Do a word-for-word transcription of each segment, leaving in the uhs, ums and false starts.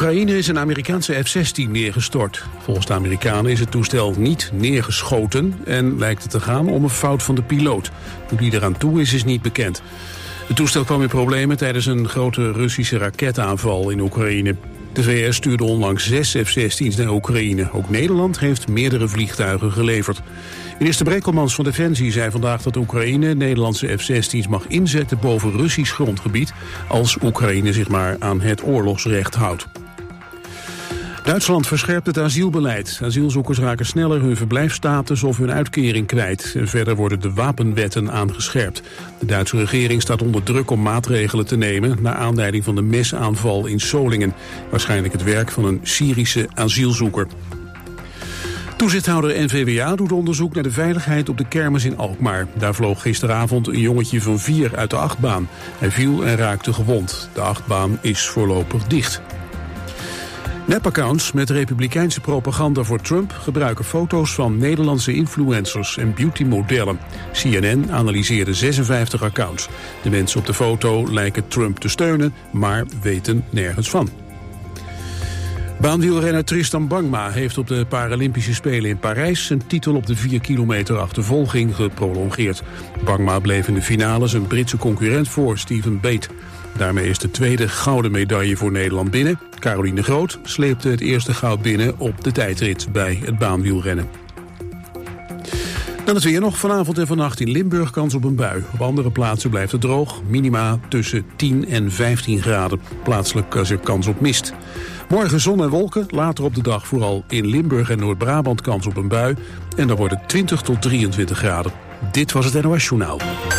Oekraïne is een Amerikaanse F zestien neergestort. Volgens de Amerikanen is het toestel niet neergeschoten en lijkt het te gaan om een fout van de piloot. Hoe die eraan toe is, is niet bekend. Het toestel kwam in problemen tijdens een grote Russische raketaanval in Oekraïne. De V S stuurde onlangs zes F zestien's naar Oekraïne. Ook Nederland heeft meerdere vliegtuigen geleverd. Minister Brekelmans van Defensie zei vandaag dat Oekraïne Nederlandse F zestien's mag inzetten boven Russisch grondgebied als Oekraïne zich maar aan het oorlogsrecht houdt. Duitsland verscherpt het asielbeleid. Asielzoekers raken sneller hun verblijfsstatus of hun uitkering kwijt. En verder worden de wapenwetten aangescherpt. De Duitse regering staat onder druk om maatregelen te nemen naar aanleiding van de mesaanval in Solingen. Waarschijnlijk het werk van een Syrische asielzoeker. Toezichthouder N V W A doet onderzoek naar de veiligheid op de kermis in Alkmaar. Daar vloog gisteravond een jongetje van vier uit de achtbaan. Hij viel en raakte gewond. De achtbaan is voorlopig dicht. Nepaccounts met republikeinse propaganda voor Trump gebruiken foto's van Nederlandse influencers en beautymodellen. C N N analyseerde zesenvijftig accounts. De mensen op de foto lijken Trump te steunen, maar weten nergens van. Baanwielrenner Tristan Bangma heeft op de Paralympische Spelen in Parijs zijn titel op de vier kilometer achtervolging geprolongeerd. Bangma bleef in de finale zijn Britse concurrent voor, Stephen Bate. Daarmee is de tweede gouden medaille voor Nederland binnen. Caroline de Groot sleepte het eerste goud binnen op de tijdrit bij het baanwielrennen. Dan het weer nog. Vanavond en vannacht in Limburg kans op een bui. Op andere plaatsen blijft het droog. Minima tussen tien en vijftien graden. Plaatselijk is er kans op mist. Morgen zon en wolken. Later op de dag vooral in Limburg en Noord-Brabant kans op een bui. En dan wordt het twintig tot drieëntwintig graden. Dit was het N O S Journaal.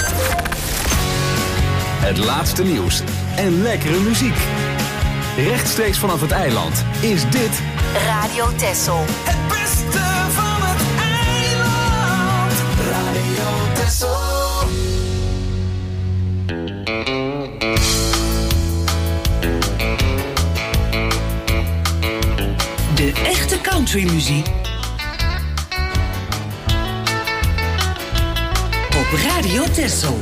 Het laatste nieuws en lekkere muziek. Rechtstreeks vanaf het eiland is dit Radio Texel. Het beste van het eiland. Radio Texel. De echte countrymuziek op Radio Texel.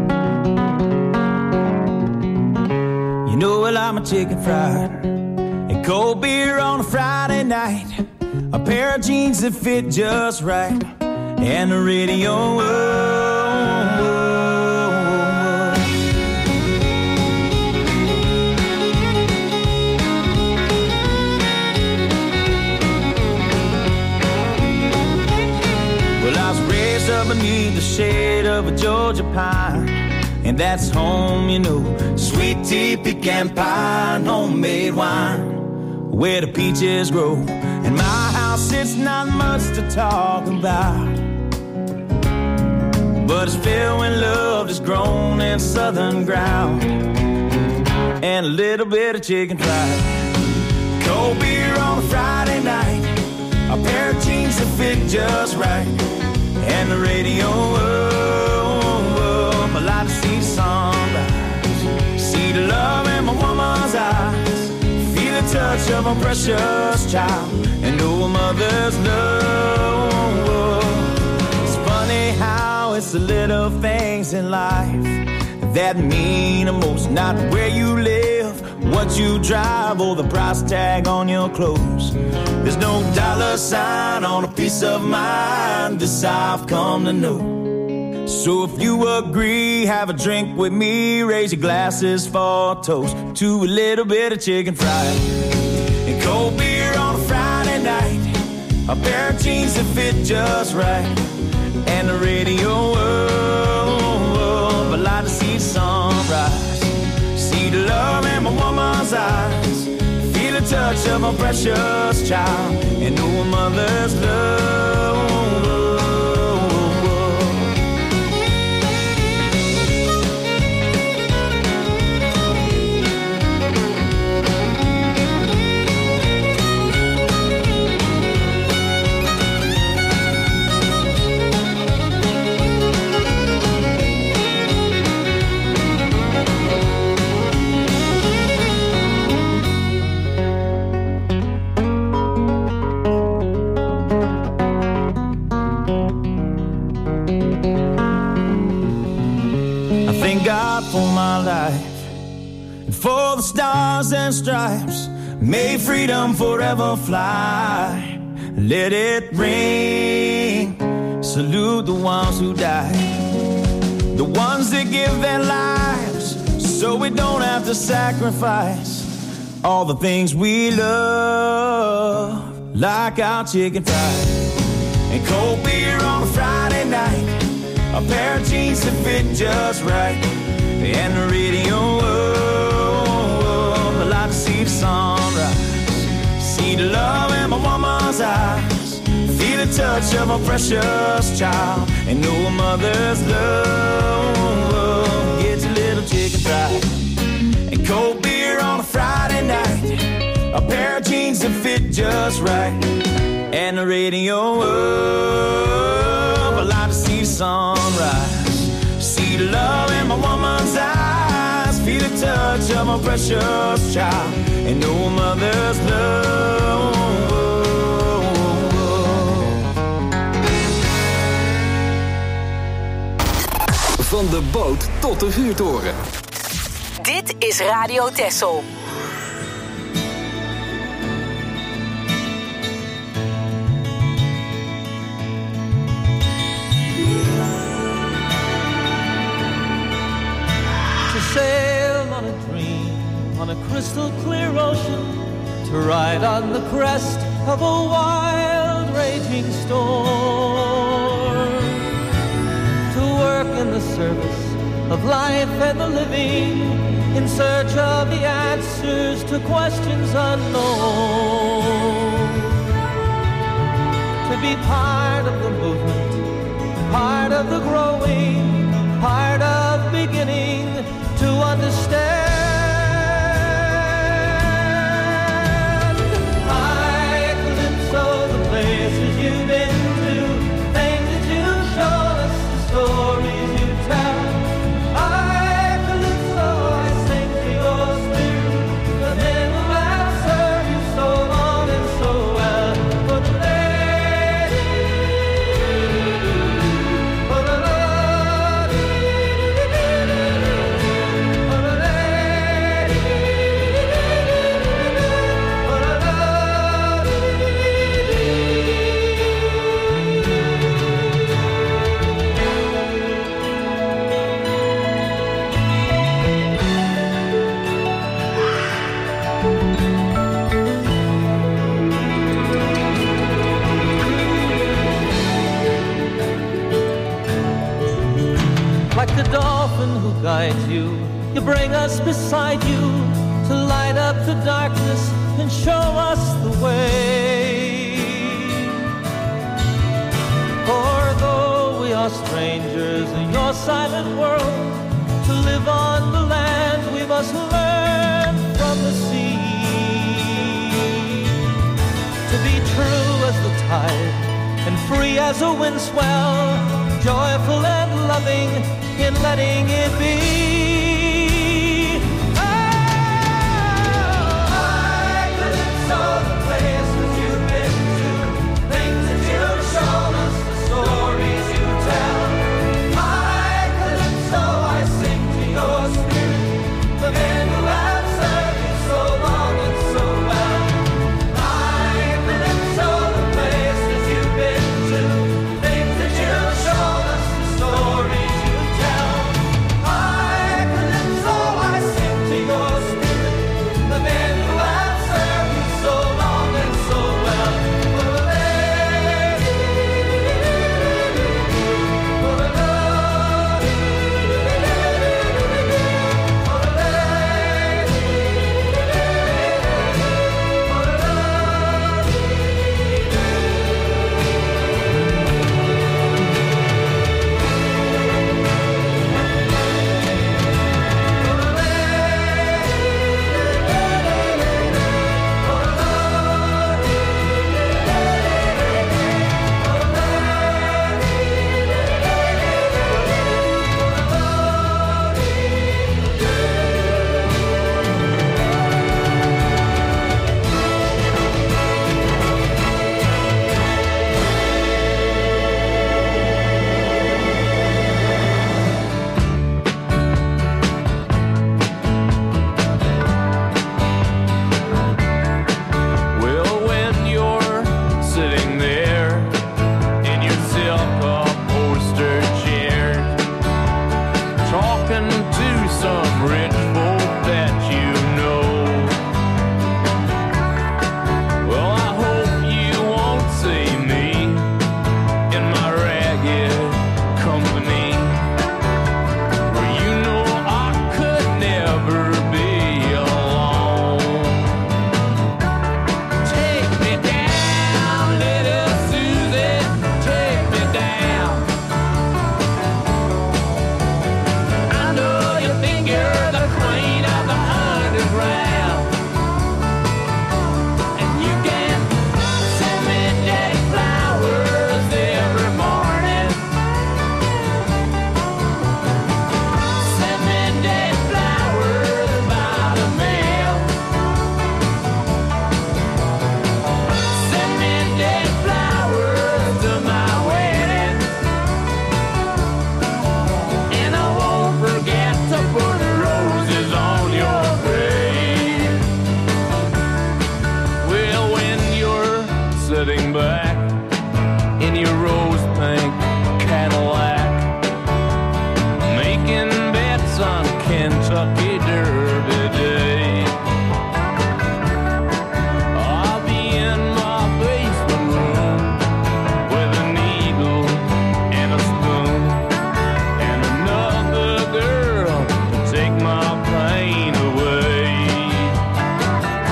Chicken fried Cold beer on a Friday night, a pair of jeans that fit just right, and the radio. Oh, oh, oh. Well, I was raised up beneath the shade of a Georgia pine, and that's home, you know. Sweet tea, pecan pie, and homemade wine, where the peaches grow. In my house, it's not much to talk about, but it's filled with love that's grown in southern ground, and a little bit of chicken fried. Cold beer on a Friday night, a pair of jeans that fit just right, and the radio. Oh, oh, oh, I like to see the sunrise, see the love in my woman's eyes, feel the touch of a precious child, and know a mother's love. It's funny how it's the little things in life that mean the most. Not where you live, what you drive, or the price tag on your clothes. There's no dollar sign on a piece of mind, this I've come to know. So if you agree, have a drink with me, raise your glasses for a toast to a little bit of chicken fried. And cold beer on a Friday night, a pair of jeans that fit just right, and the radio. Oh, oh, oh, I like to see the sunrise, see the love in my woman's eyes, feel the touch of a precious child, and know a mother's love. For my life, and for the stars and stripes, may freedom forever fly. Let it ring, salute the ones who died, the ones that give their lives so we don't have to sacrifice all the things we love, like our chicken fried and cold beer on a Friday night, a pair of jeans that fit just right, and the radio. Oh, oh, I like to see the sunrise, see the love in my woman's eyes, feel the touch of a precious child, and know a mother's love. Get your little chicken fried and cold beer on a Friday night, a pair of jeans that fit just right, and the radio. Oh, I like to see the sunrise, see the love in my woman's eyes, feel the touch of a precious child, and know a mother's love. Van de boot tot de vuurtoren. Dit is Radio Texel. Sail on a dream, on a crystal clear ocean, to ride on the crest of a wild raging storm, to work in the service of life and the living, in search of the answers to questions unknown, to be part of the movement, part of the growing, part of beginning to understand. I calypso, the places you've been to, things that you've shown us, the stories you tell. I calypso, I sing to your spirit, the men who have served you so long and so well. For the lady, for the lady, for the lady. You bring us beside you to light up the darkness and show us the way. For though we are strangers in your silent world, to live on the land we must learn from the sea. To be true as the tide and free as a wind swell, joyful and loving in letting it be.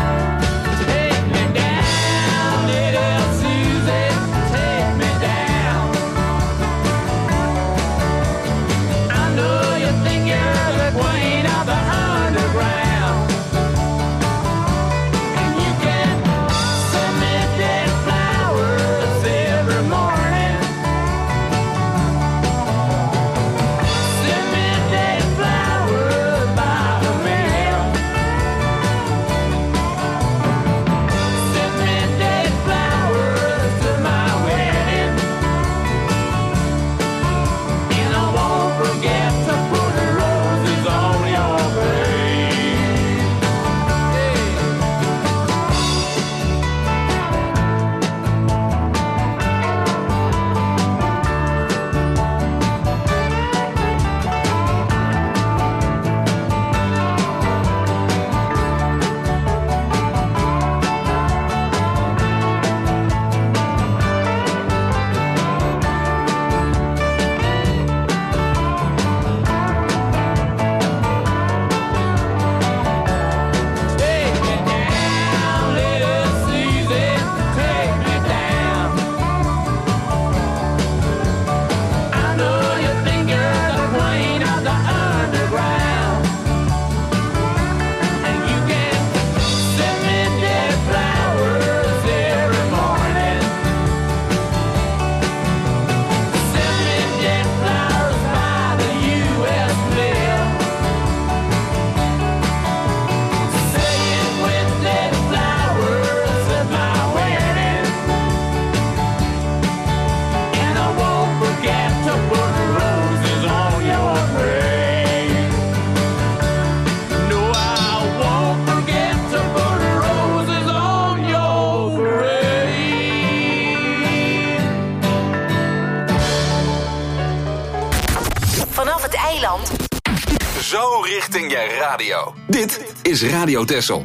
Take me down, little Susie, take me down. richting je radio. Dit is Radio Texel.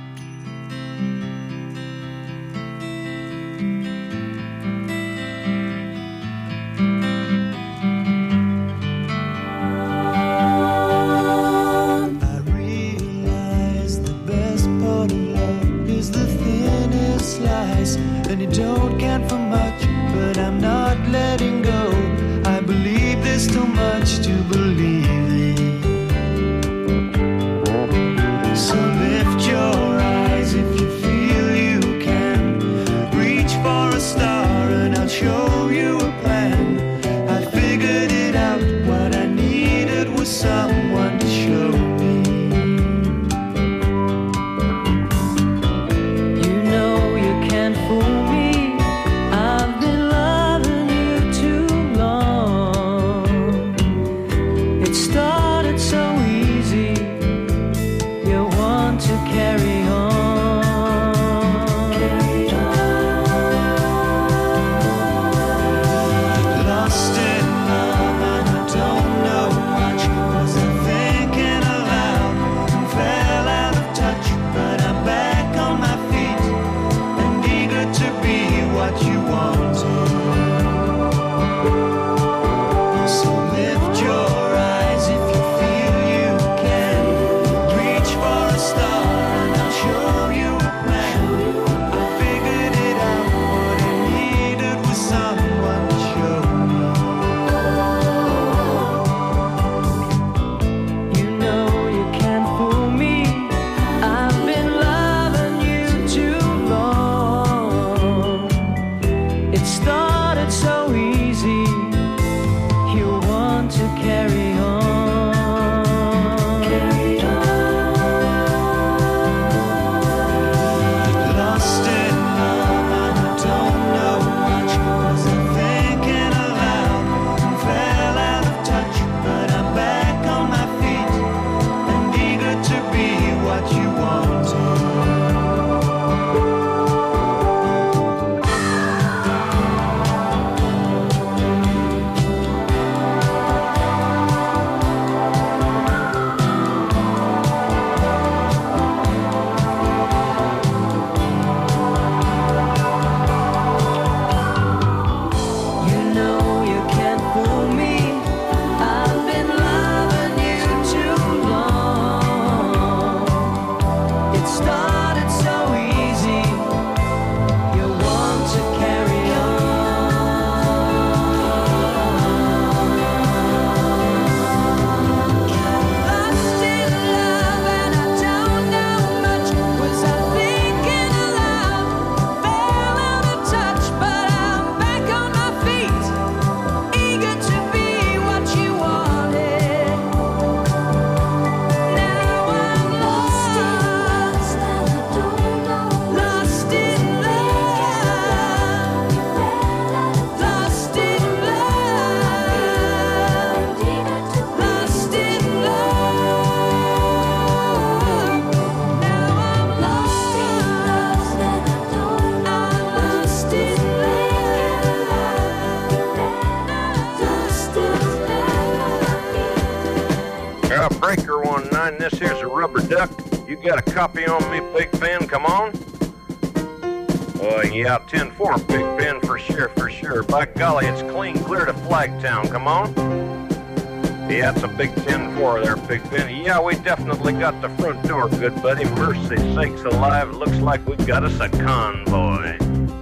And you don't count for much, but I'm not letting go. I believe there's too much to believe in. So lift your eyes if you feel you can. Reach for a star and I'll show you a plan. I figured it out, what I needed was someone to show me. This here's a rubber duck. You got a copy on me, Big Ben? Come on. Oh, yeah, ten four, Big Ben, for sure, for sure. By golly, it's clean clear to Flagtown. Come on. Yeah, it's a big ten four there, Big Ben. Yeah, we definitely got the front door, good buddy. Mercy sakes alive, looks like we got us a convoy.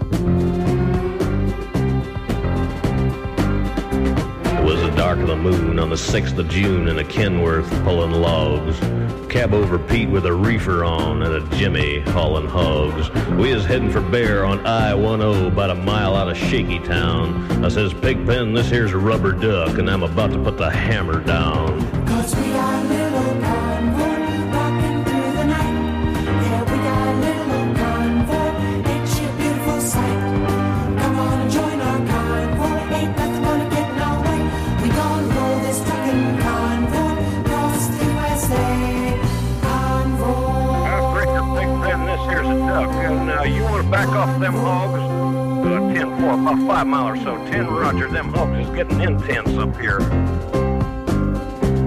It was the dark of the moon on the sixth of June in a Kenworth pulling logs. Cab over Pete with a reefer on and a Jimmy hauling hogs. We is heading for Bear on I ten, about a mile out of Shaky Town. I says, Pigpen, this here's a rubber duck, and I'm about to put the hammer down. Cause we got a little convoy rocking through the night. Yeah, we got a little convoy, ain't you a beautiful sight? Come on and join our convoy, ain't nothing gonna get in our way. We gonna roll this truckin' convoy across the U S A. Convoy. Uh, Breaker, Pigpen, this here's a duck, and uh, you wanna back off them hogs? Uh, ten four, about five mile or so. ten Roger, them hogs is getting intense up here.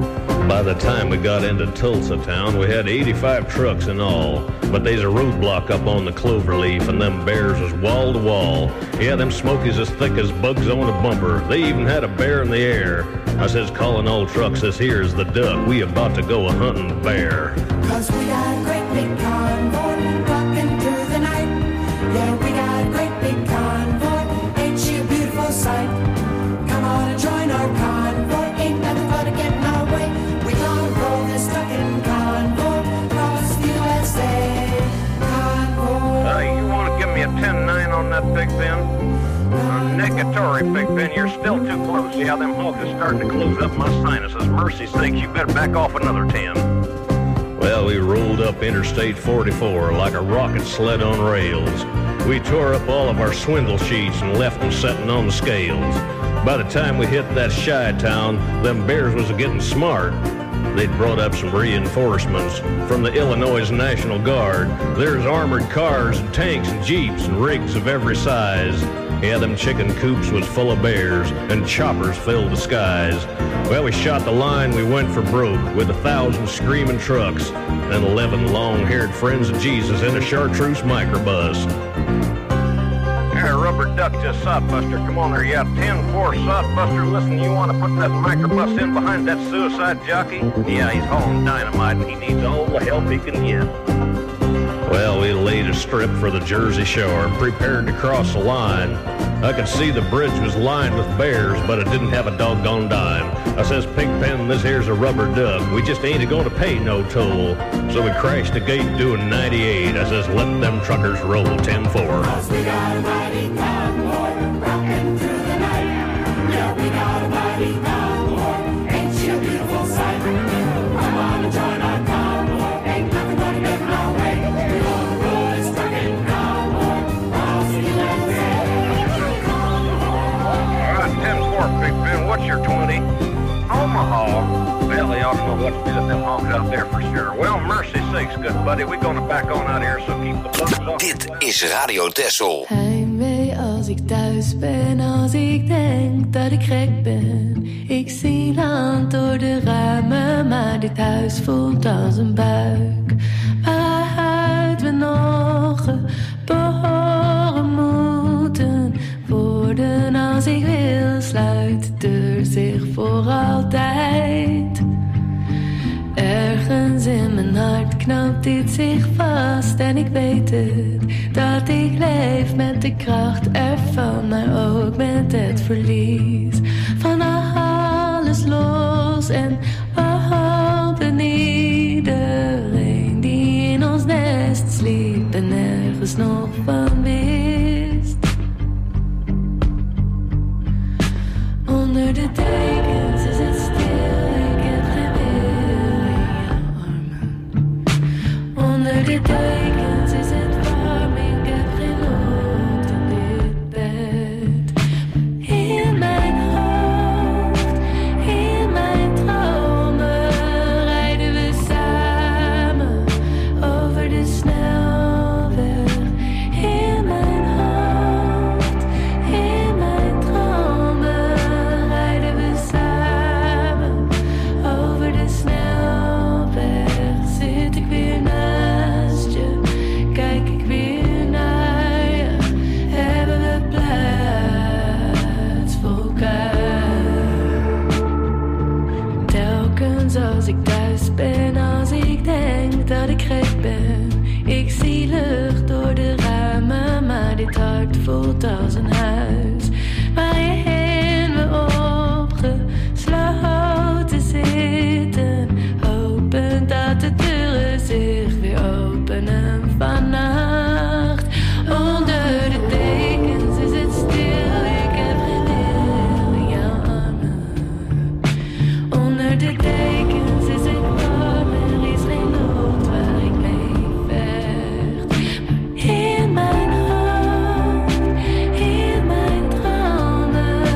By the time we got into Tulsa town, we had eighty-five trucks in all. But there's a roadblock up on the Cloverleaf, and them bears was wall to wall. Yeah, them smokies as thick as bugs on a bumper. They even had a bear in the air. I says, calling all trucks, this here's the duck. We about to go a-hunting the bear. Cause we got a great big convoy rocking through the night. Yeah, we got a great big convoy. Ain't she a beautiful sight? Come on and join our convoy. Ain't nothing but to get in our way. We gonna roll this trucking convoy across the U S A. Convoy. Uh, you want to give me a ten nine on that Big Ben? Uh, negatory, Big Ben. You're still too close. Yeah, them hogs are starting to close up my sinuses. Mercy sakes, you better back off another ten. Well, we rolled up Interstate forty-four like a rocket sled on rails. We tore up all of our swindle sheets and left them setting on the scales. By the time we hit that shy town, them bears was getting smart. They'd brought up some reinforcements from the Illinois National Guard. There's armored cars and tanks and jeeps and rigs of every size. Yeah, them chicken coops was full of bears and choppers filled the skies. Well, we shot the line, we went for broke with a thousand screaming trucks and eleven long-haired friends of Jesus in a chartreuse microbus. Here, rubber duck to Sodbuster. Come on there, yeah, ten four Sodbuster. Listen, you want to put that microbus in behind that suicide jockey? Yeah, he's hauling dynamite and he needs all the help he can get. Well, we laid a strip for the Jersey Shore and prepared to cross the line. I could see the bridge was lined with bears, but it didn't have a doggone dime. I says, Pigpen, this here's a rubber duck. We just ain't a-gonna pay no toll. So we crashed the gate doing ninety-eight. I says, let them truckers roll ten four. Cause we got a mighty convoy rocking through the night. Yeah, we got a mighty convoy. Ain't she a beautiful sight? Come on and join our convoy. Ain't nothing gonna get in our way. We gonna roll this trucking convoy across the U S A. All right, ten four, Big Ben. What's your twenty? Omaha. Well, they ought to know what to do with them hogs out there for sure. Well, mercy sakes, good buddy. We're gonna back on out here, so keep the bugs off. Dit is Radio Texel. Heimwee als ik thuis ben, als ik denk dat ik gek ben. Ik zie land door de ramen, maar dit huis voelt als een buik. Waaruit we nog geboren moeten worden. Als ik wil, sluit de deur zich voor altijd. Ergens in mijn hart knoopt dit zich vast en ik weet het, dat ik leef met de kracht ervan, maar ook met het verlies van alles los en hopen iedereen die in ons nest sliep en nergens nog van wist. Onder de dekens is het stil, ik heb geen wil in jouw armen. Onder de dekens is het warm, ik heb geen lucht in dit bed. In mijn hoofd, in mijn dromen rijden we samen over de snelweg. In mijn hoofd, in mijn dromen rijden we samen over de snelweg. Zit ik weer naast je, kijk ik weer naar je, hebben we plaats voor elkaar. Telkens als ik thuis ben, als ik denk dat ik gek ben, ik zie lucht door de ramen, maar dit hart voelt als een huis waarin we opgesloten zitten, hopend dat de deuren zich weer openen vannacht. Onder de dekens is het stil, ik heb geen wil in jouw armen. Onder de dekens is het warm, er is geen nood waar ik mee vecht. In mijn hoofd, in mijn dromen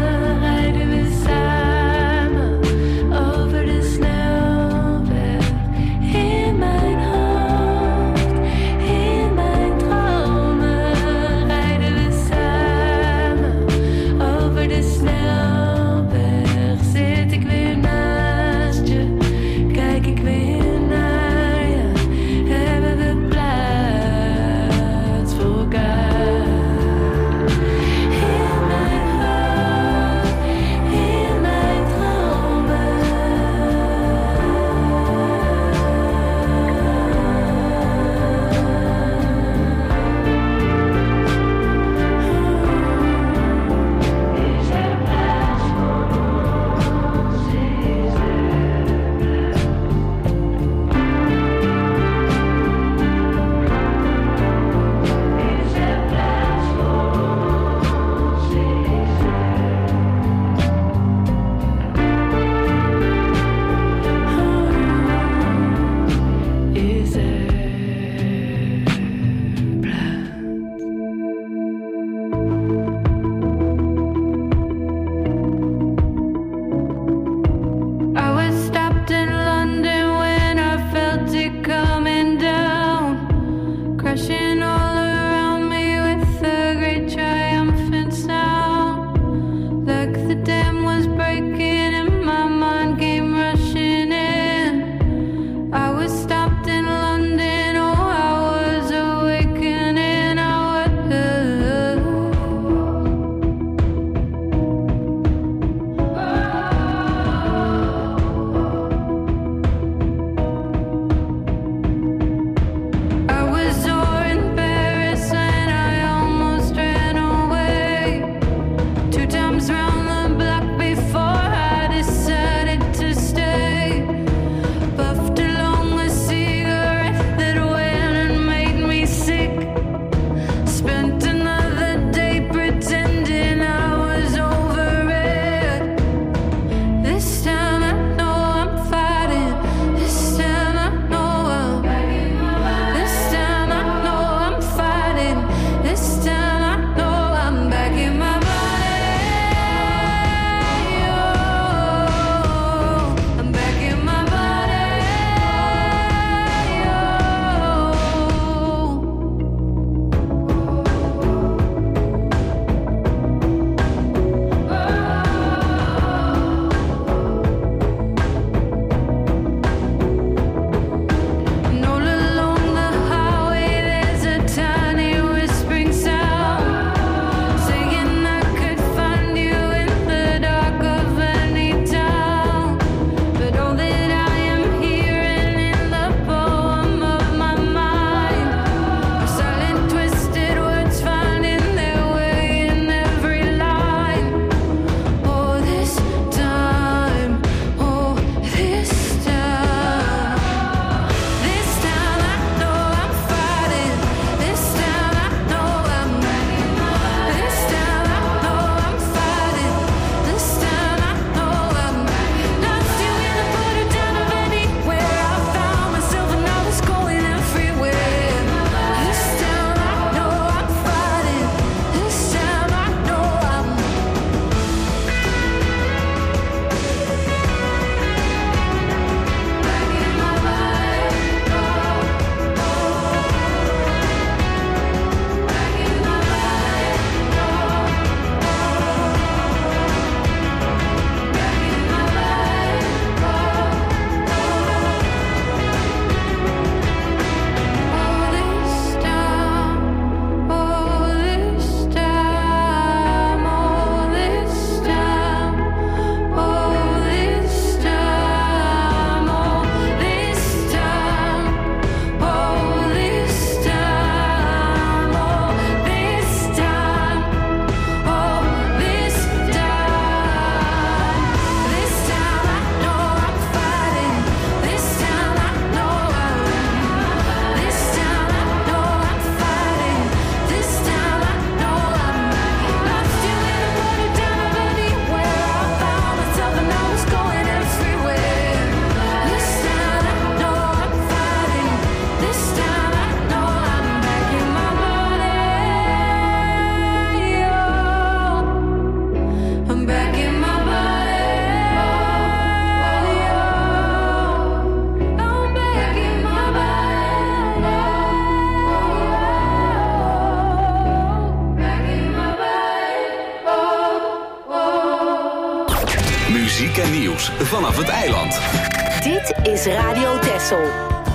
Muziek en nieuws vanaf het eiland. Dit is Radio Texel.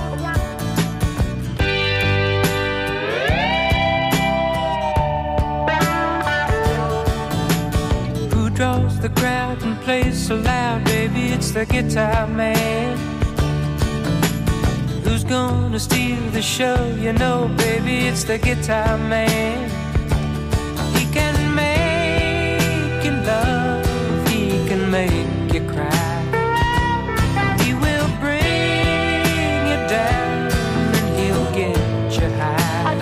Who draws the crowd and plays so loud, baby, it's the guitar man. Who's gonna steal the show, you know, baby, it's the guitar man. He can make you love, he can make you cry. He will bring you down and he'll get you high.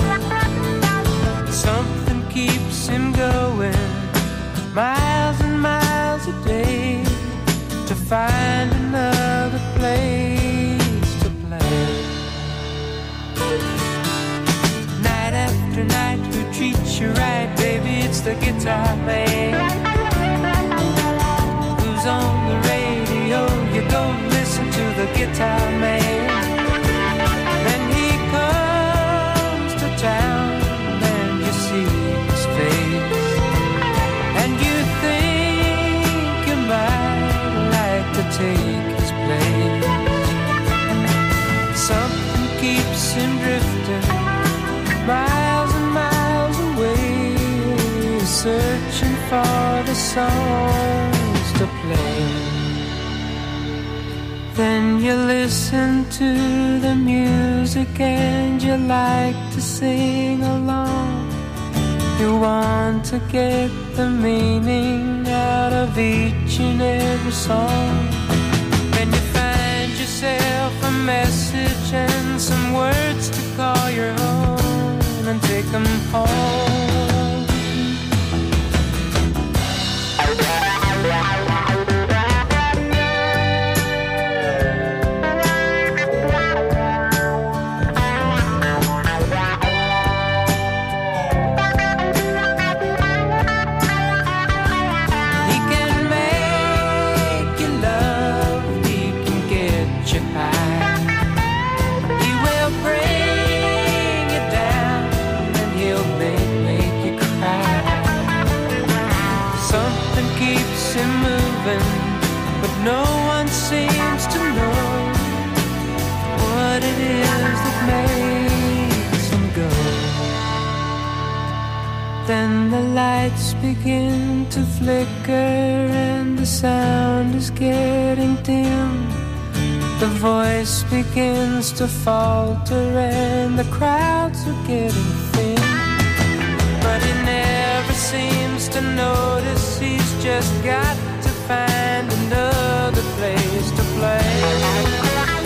Something keeps him going miles and miles a day to find another place to play. Night after night, who treats you right, baby, it's the guitar man. Who's on the radio, you go listen to the guitar man. Then he comes to town and you see his face, and you think you might like to take his place. Something keeps him drifting miles and miles away, searching for the songs to play. Then you listen to the music and you like to sing along. You want to get the meaning out of each and every song. Then you find yourself a message and some words to call your own and take them home. No one seems to know what it is that makes them go. Then the lights begin to flicker and the sound is getting dim. The voice begins to falter and the crowds are getting thin. But he never seems to notice, he's just got to find another place to play.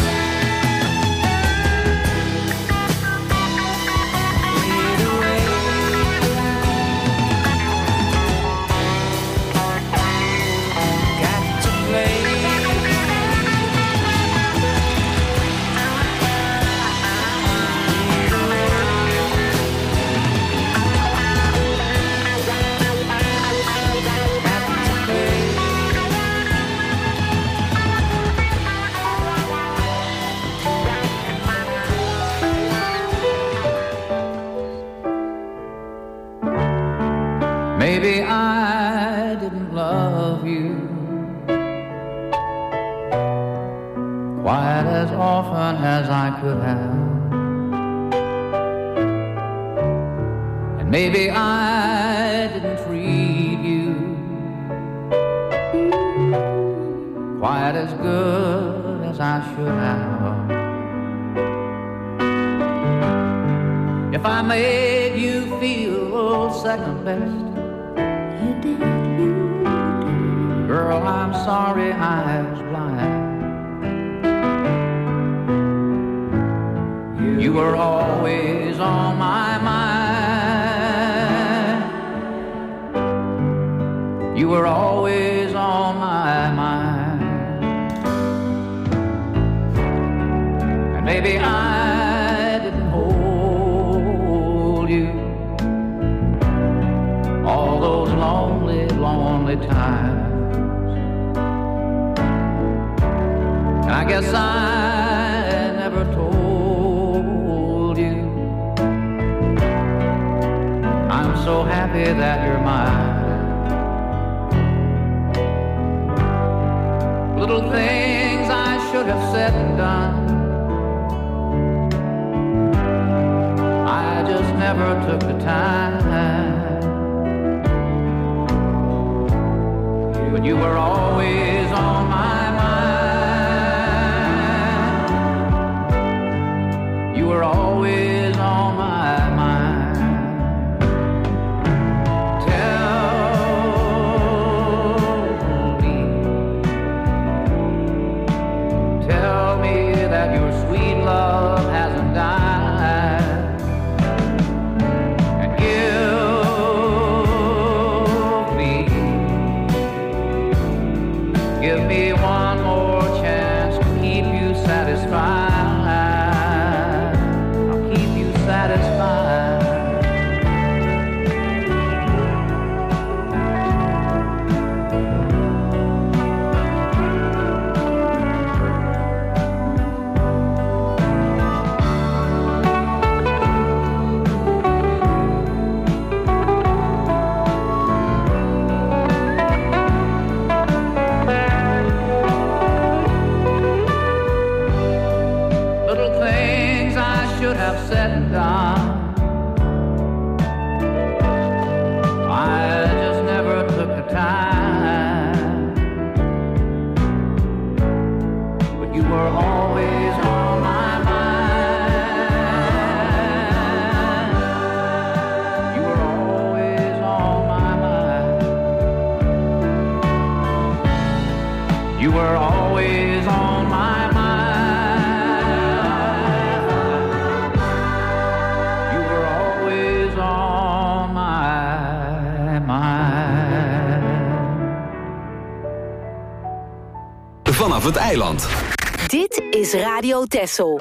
Maybe I didn't love you quite as often as I could have, and maybe I didn't treat you quite as good as I should have. If I made you feel second best, girl, I'm sorry I was blind. You were always on my mind. You were always on my mind. And maybe I didn't hold you all those lonely, lonely times. I guess I never told you I'm so happy that you're mine. little things I should have said and done. I just never took the time. But you were always on my mind. You were always on my mind. Tell me, tell me that your sweet love hasn't died. And give me, give me one more chance to keep you satisfied. I'll keep you satisfied. Little things I should have said and done. I just never took the time. But you were always on my mind. You were always on my mind. You were always on my mind. You were always on my mind. Vanaf het eiland. Dit is Radio Texel.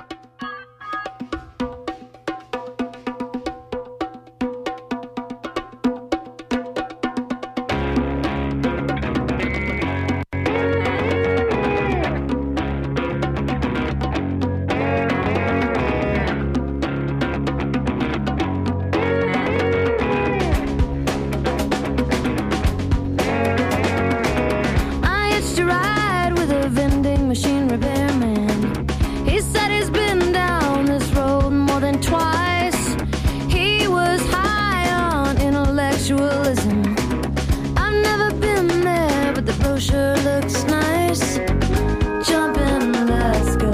I used to ride with a vending machine repairman. He said he's been down this road more than twice. He was high on intellectualism. I've never been there, but the brochure looks nice. Jump in, let's go.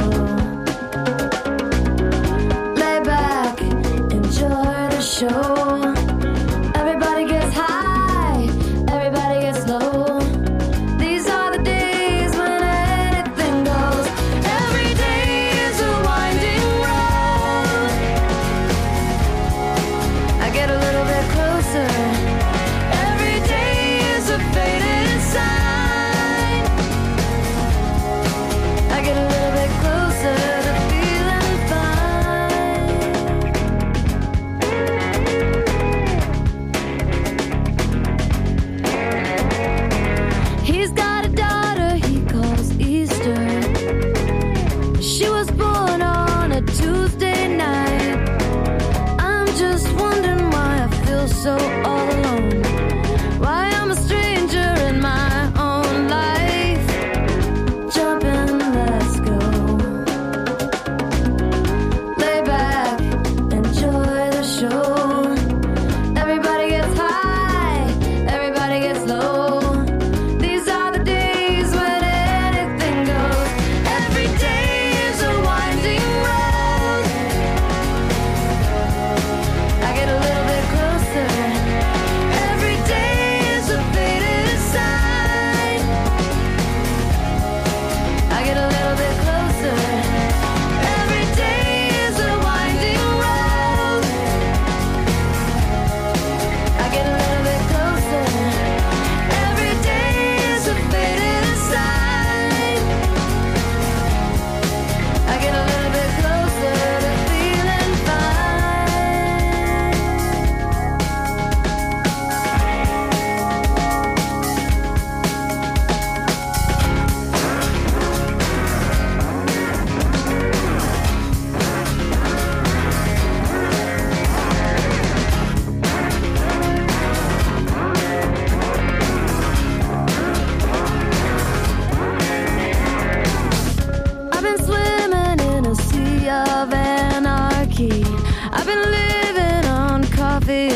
Lay back, enjoy the show. Everybody gets high, everybody gets low. These are the days when anything goes. Every day is a winding road. I get a little bit closer. Every day is a faded sign. I get a little bit closer to feeling fine. He's got a daughter he calls Easter. She was born on a Tuesday night. I'm just wondering why I feel so all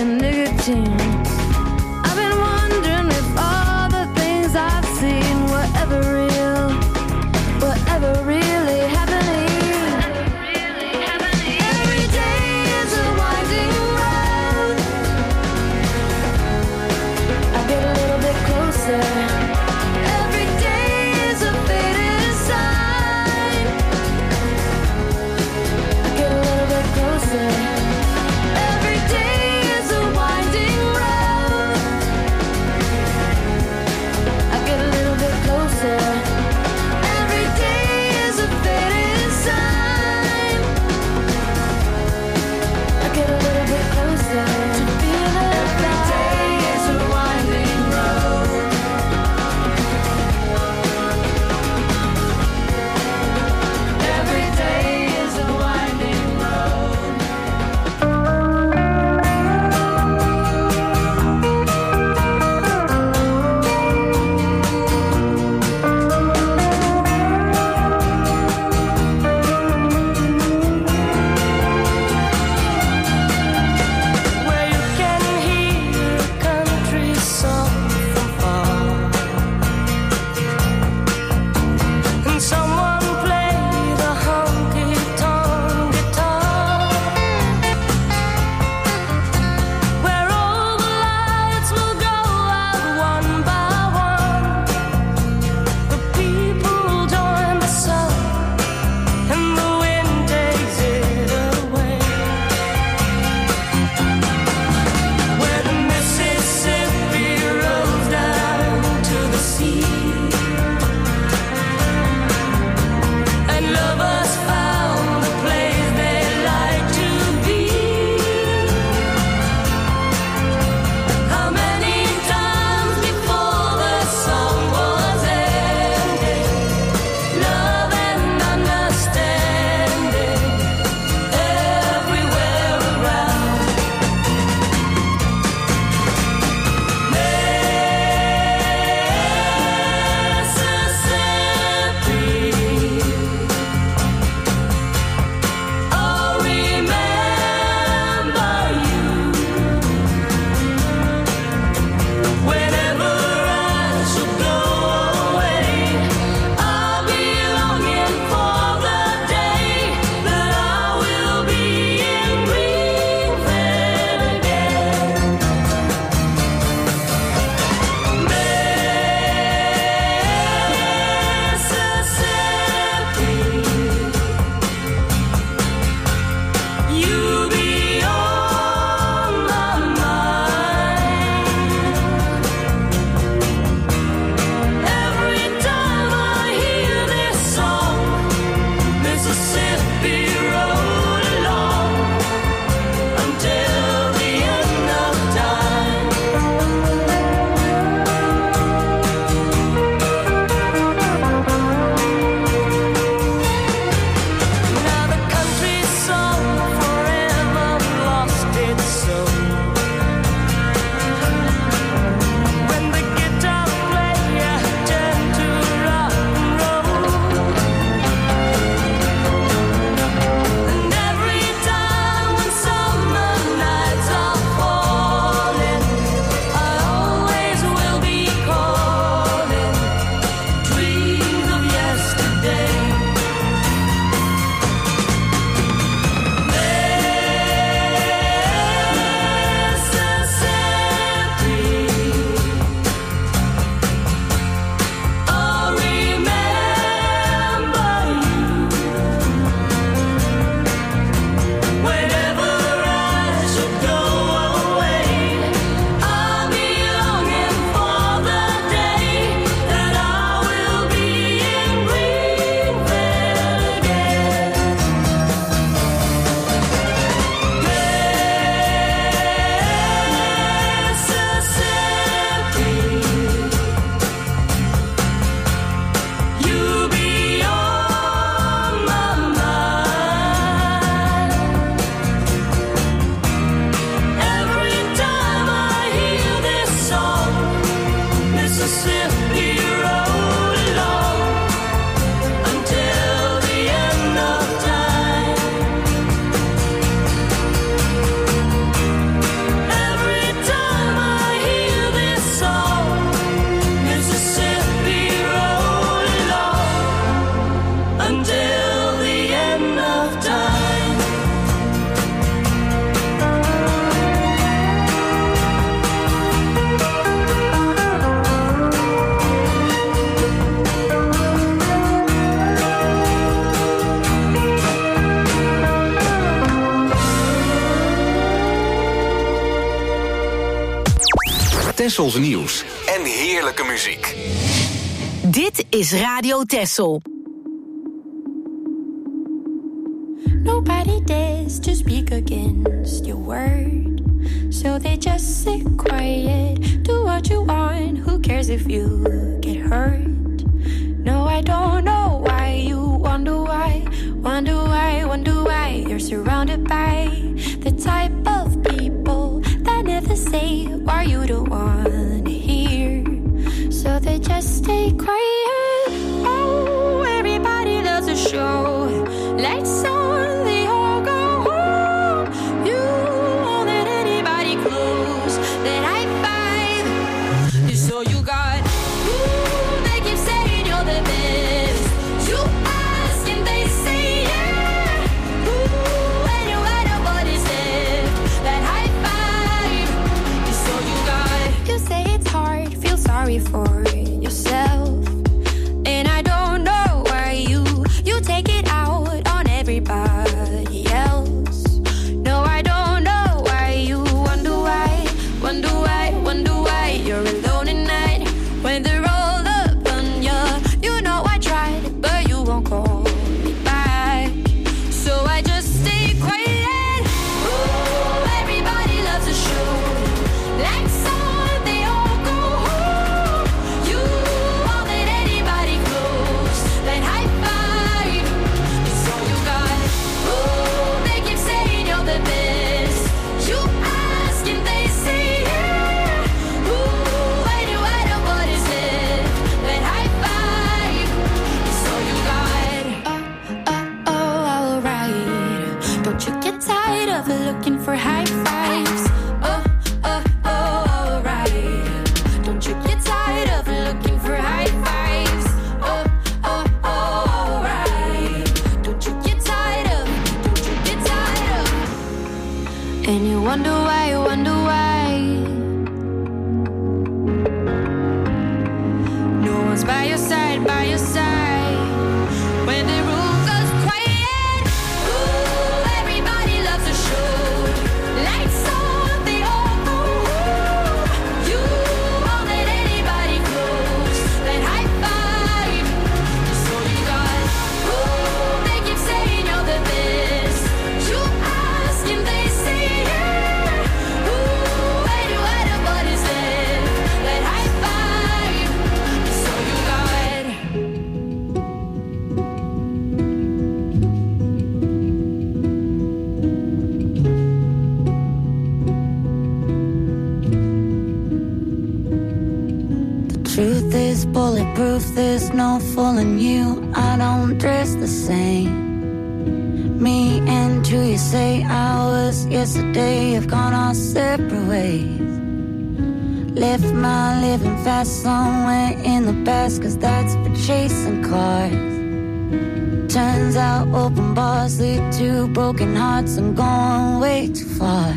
nicotine. I've been wondering if all the things I've seen were ever real, were ever really happening. Every day is a winding road. I get a little bit closer. Every day is a faded sign. I get a little bit closer. Every day is a winding road. Tessels nieuws en heerlijke muziek. Dit is Radio Tessel. Nobody dares to speak against your word, so they just sit quiet. Do what you want, who cares if you get hurt? No, I don't know why you wonder why, wonder why, wonder why. You're surrounded by the type of people that never say why you don't want to hear, so they just stay quiet. Oh, everybody loves a show. Lights on, they all go home. You won't let anybody close that high five. So you got, ooh, they keep saying you're the best. You ask and they say yeah. Ooh, and you had nobody's left that high five. So you got, you say it's hard, feel sorry for yourself. And I don't know why you, you take it out on everybody else. No, I don't know why you wonder why, wonder why, wonder why you're alone at night when they're all up on you. You know I tried, but you won't call me back. So I just stay quiet. Ooh, everybody loves a show. Lights on, they all go home. You won't let anybody close that high five. It's all you got. Ooh, they keep saying you're the best. You ask and they say yeah. Ooh, and you had nobody's left that high five. It's all you got. Oh, oh, oh, alright. Don't you get tired of looking for high fives? Oh, oh, oh, alright. Don't you get tired of looking for high fives? Oh, oh, oh, alright. Don't you get tired of, don't you get tired of? And you wonder why, you wonder why no one's by your side, by your side when the room goes quiet. Ooh, everybody loves a show. Lights on, they all go home. You won't let anybody close that high five. So you got, ooh, they keep saying you're the best. You ask and they say yeah. Ooh, and you had nobody's left that high five. So you got. Truth is bulletproof, there's no fooling you. I don't dress the same. Me and you, you say hours yesterday have gone our separate ways. Left my living fast somewhere in the past, cause that's for chasing cars. Turns out open bars lead to broken hearts. I'm going way too far.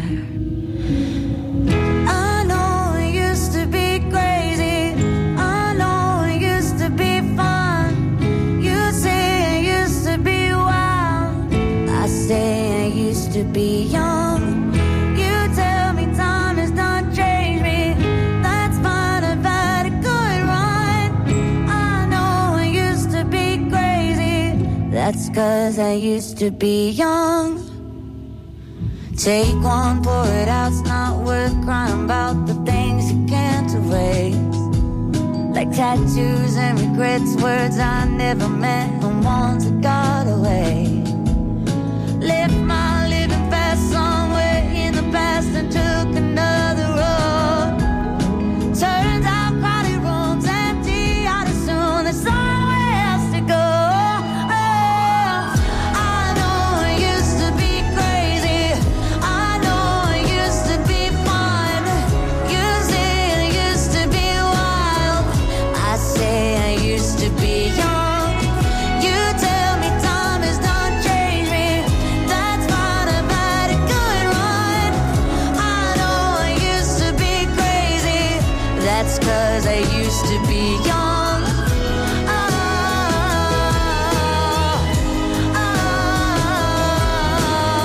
I know it used to be crazy. I know it used to be fun. You say it used to be wild. I say I used to be young. You tell me time has done changed me. That's fine, I've had a good run. I know I used to be crazy. That's cause I used to be young. Take one, pour it out, it's not worth crying about the things you can't erase. Like tattoos and regrets, words I never meant, the ones that got away. Left my living fast somewhere in the past and took another road. Turns out crowded rooms empty, I'd assume there's somewhere else to go. Oh, I know it used to be crazy. I know it used to be fun. You say it used to be wild. I say I used to be young. You tell me time has done changed me. That's fine, I've had a good run. I know I used to be crazy. That's cause I used to be young. Oh,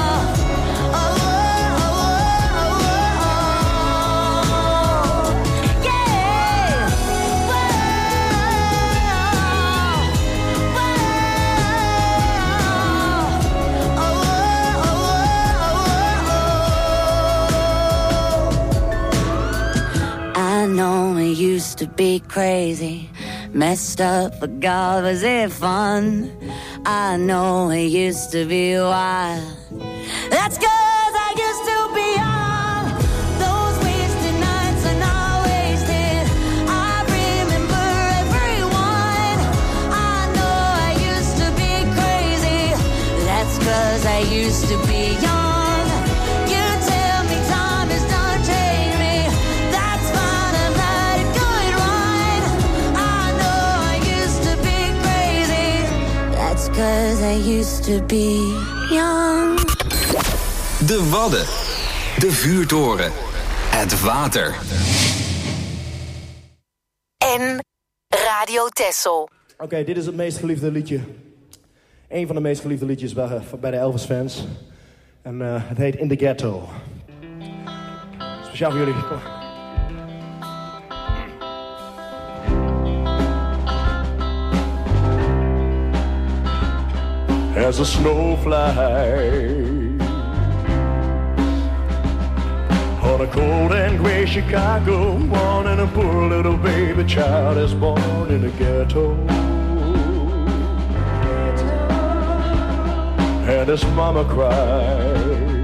oh, oh, oh, oh, oh. used to be crazy, messed up, but God, was it fun? I know it used to be wild. That's 'cause I used to be young. Those wasted nights are not wasted. I remember everyone. I know I used to be crazy. That's 'cause I used to be young. You tell me time is done changed me. That's fine, I've had a good run. I know I used to be crazy. That's 'cause I used to be young. De Wadden. De vuurtoren. Het water. En Radio Texel. Oké, okay, dit is het meest geliefde liedje. Eén van de meest geliefde liedjes bij, bij de Elvis-fans. En uh, het heet In the Ghetto. Speciaal voor jullie. Kom. As a snowflake on a cold and gray Chicago morning, a poor little baby child is born in the ghetto. And his mama cries,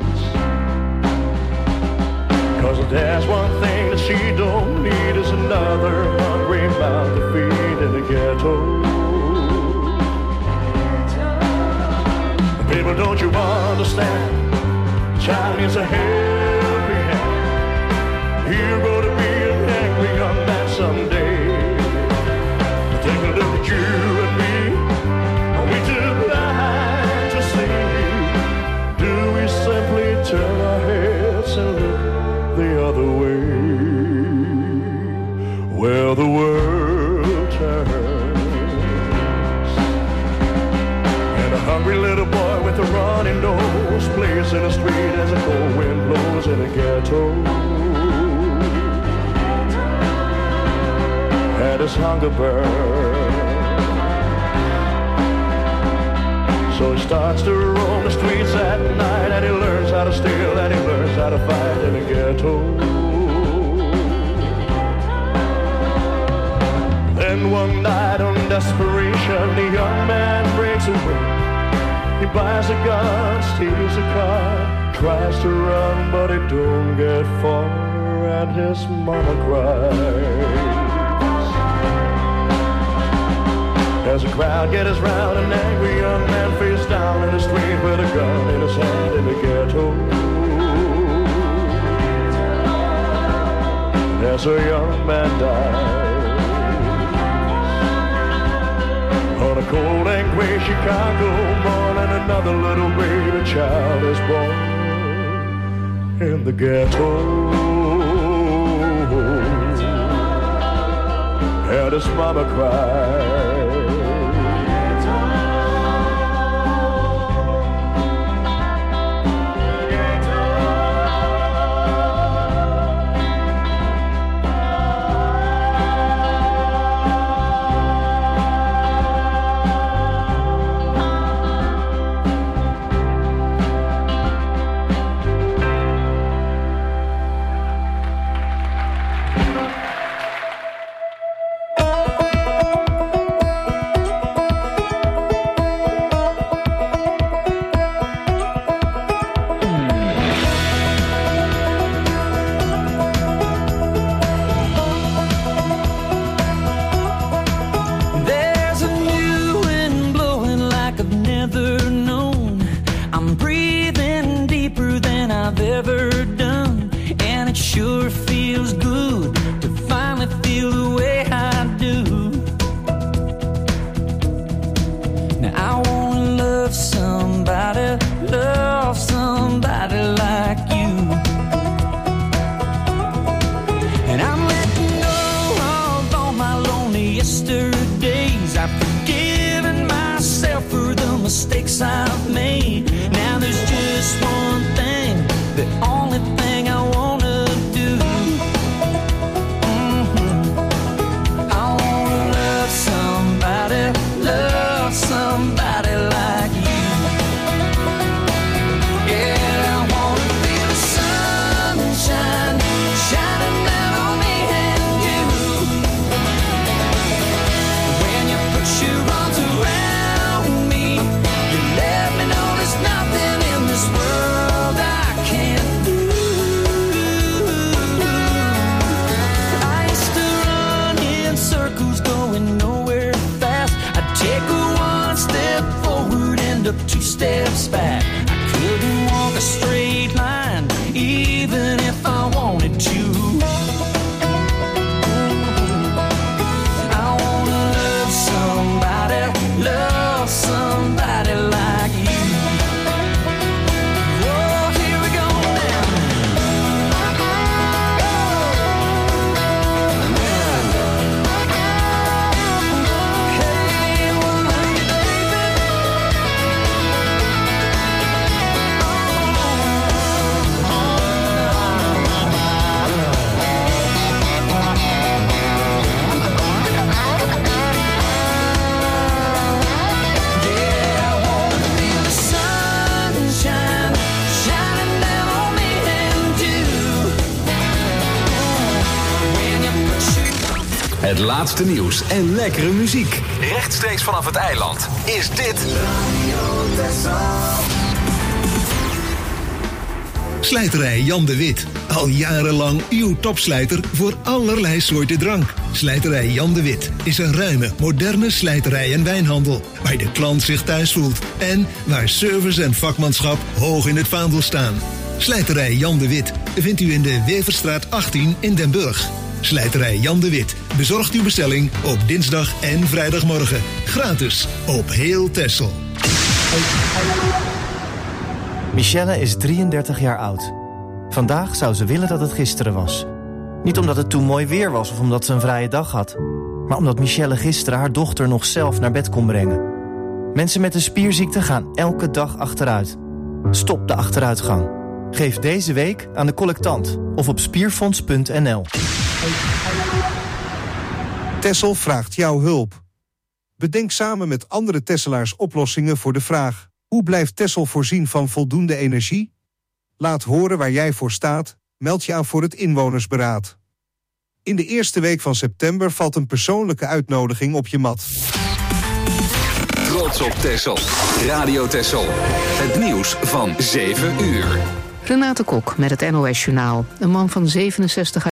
'cause there's one thing that she don't need is another hungry mouth to feed in the ghetto. People, don't you understand? Child needs a helping hand. You're gonna be an angry young man someday. Take a look at you and me. Are we too blind to see? Do we simply turn our heads and look the other way? Where the world turns, and a hungry little boy with a runny nose plays in the street as a cold wind blows in the ghetto. And his hunger burns, so he starts to roam the streets at night, and he learns how to steal, and he learns how to fight in the ghetto. Then one night on desperation, the young man breaks away. He buys a gun, steals a car, tries to run, but he don't get far, and his mama cries. As the crowd gathers round, an angry young man face down in the street with a gun in his hand in the ghetto. As a young man dies on a cold and gray Chicago morning, another little baby child is born in the ghetto. And his mama cries. Shining down on me and you. steps back. I couldn't walk a straight line, even if I wanted to. I wanna love somebody, love somebody like you. Het laatste nieuws en lekkere muziek. Rechtstreeks vanaf het eiland is dit Slijterij Jan de Wit. Al jarenlang uw topslijter voor allerlei soorten drank. Slijterij Jan de Wit is een ruime, moderne slijterij en wijnhandel, waar de klant zich thuis voelt en waar service en vakmanschap hoog in het vaandel staan. Slijterij Jan de Wit vindt u in de Weverstraat achttien in Den Burg. Slijterij Jan de Wit bezorgt uw bestelling op dinsdag en vrijdagmorgen. Gratis op heel Texel. Michelle is drieëndertig jaar oud. Vandaag zou ze willen dat het gisteren was. Niet omdat het toen mooi weer was of omdat ze een vrije dag had, maar omdat Michelle gisteren haar dochter nog zelf naar bed kon brengen. Mensen met een spierziekte gaan elke dag achteruit. Stop de achteruitgang. Geef deze week aan de collectant of op spierfonds punt n l. Texel vraagt jouw hulp. Bedenk samen met andere Tesselaars oplossingen voor de vraag: hoe blijft Texel voorzien van voldoende energie? Laat horen waar jij voor staat. Meld je aan voor het inwonersberaad. In de eerste week van september valt een persoonlijke uitnodiging op je mat. Trots op Texel. Radio Texel. Het nieuws van zeven uur. Renate Kok met het N O S Journaal. Een man van zevenenzestig